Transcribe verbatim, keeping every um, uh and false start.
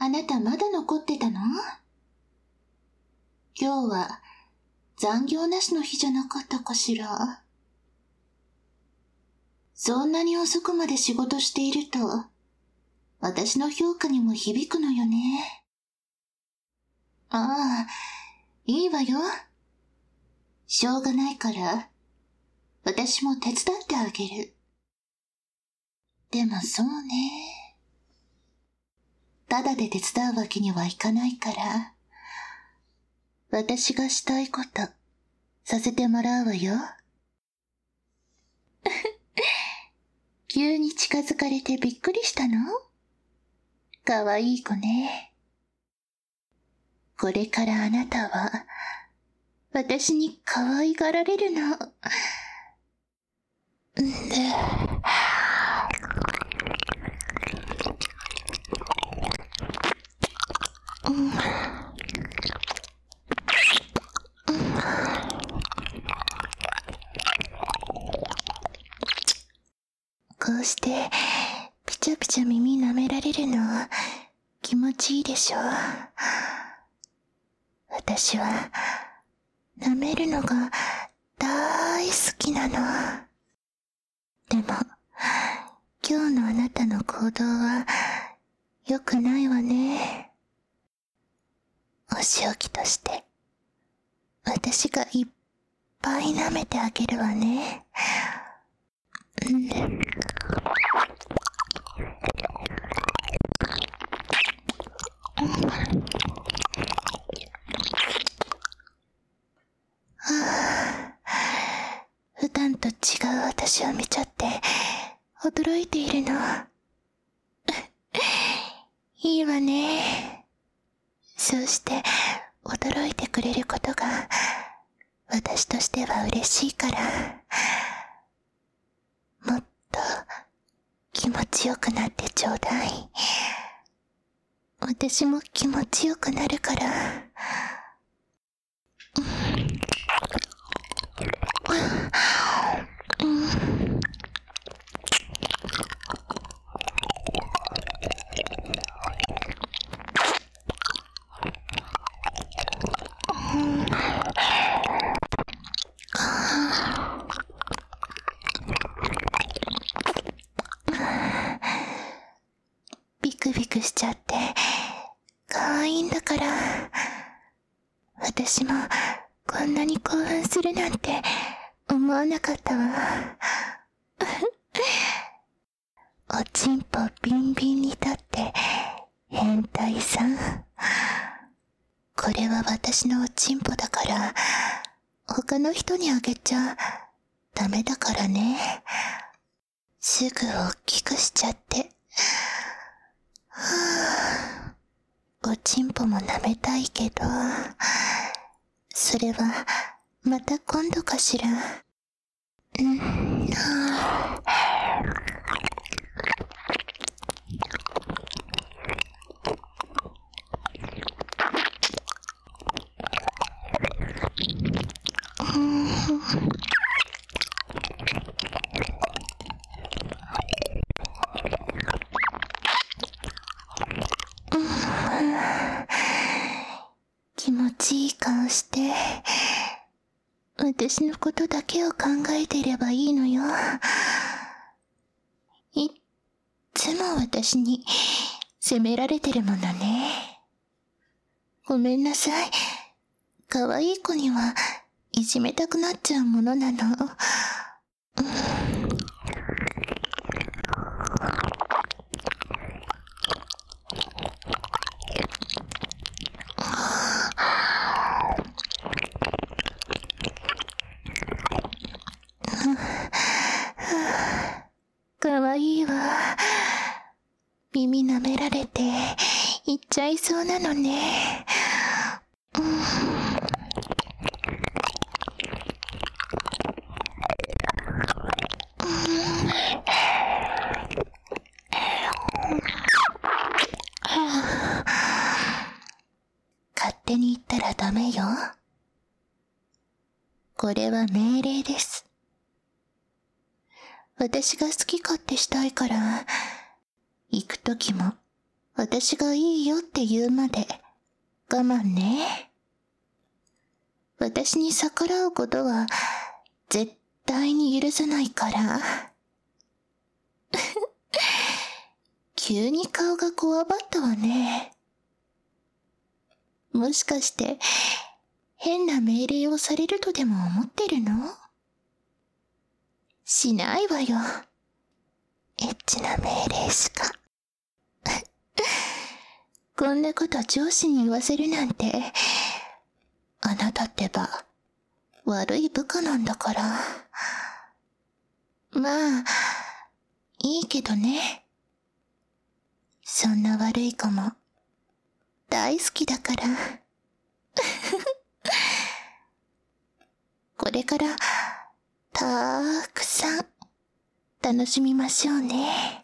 あなたまだ残ってたの？今日は残業なしの日じゃなかったかしら。そんなに遅くまで仕事していると、私の評価にも響くのよね。ああ、いいわよ。しょうがないから、私も手伝ってあげる。でもそうね。ただで手伝うわけにはいかないから、私がしたいこと、させてもらうわよ。急に近づかれてびっくりしたの？かわいい子ね。これからあなたは、私に可愛がられるの。んで、うん、こうしてピチャピチャ耳舐められるの気持ちいいでしょ。私は舐めるのが大好きなの。でも今日のあなたの行動は良くないわね。お仕置きとして私がいっぱい舐めてあげるわね。うん、はあ、普段と違う私を見ちゃって驚いているの。いいわね。そうして驚いてくれることが私としては嬉しいから、もっと気持ちよくなってちょうだい。私も気持ちよくなるから。うん、うん、ビクビクしちゃって可愛いんだから。私もこんなに興奮するなんて思わなかったわ。おちんぽビンビンに立って変態さん。これは私のおちんぽだから他の人にあげちゃダメだからね。すぐ大きくしちゃって。はぁ、おちんぽも舐めたいけど、それはまた今度かしら。うん、はぁ、うん、気持ちいい顔して、私のことだけを考えていればいいのよ。いっつも私に責められてるものね。ごめんなさい。可愛い子にはいじめたくなっちゃうものなの。うん、かわいいわ。耳舐められていっちゃいそうなのね。うん、勝手に言ったらダメよ。これは命令です。私が好き勝手したいから、行くときも私がいいよって言うまで我慢ね。私に逆らうことは絶対に許さないから。急に顔がこわばったわね。もしかして変な命令をされるとでも思ってるの？しないわよ。エッチな命令しか。こんなこと上司に言わせるなんて、あなたってば悪い部下なんだから。まあ、いいけどね。そんな悪い子も大好きだから。これからたーくさん楽しみましょうね。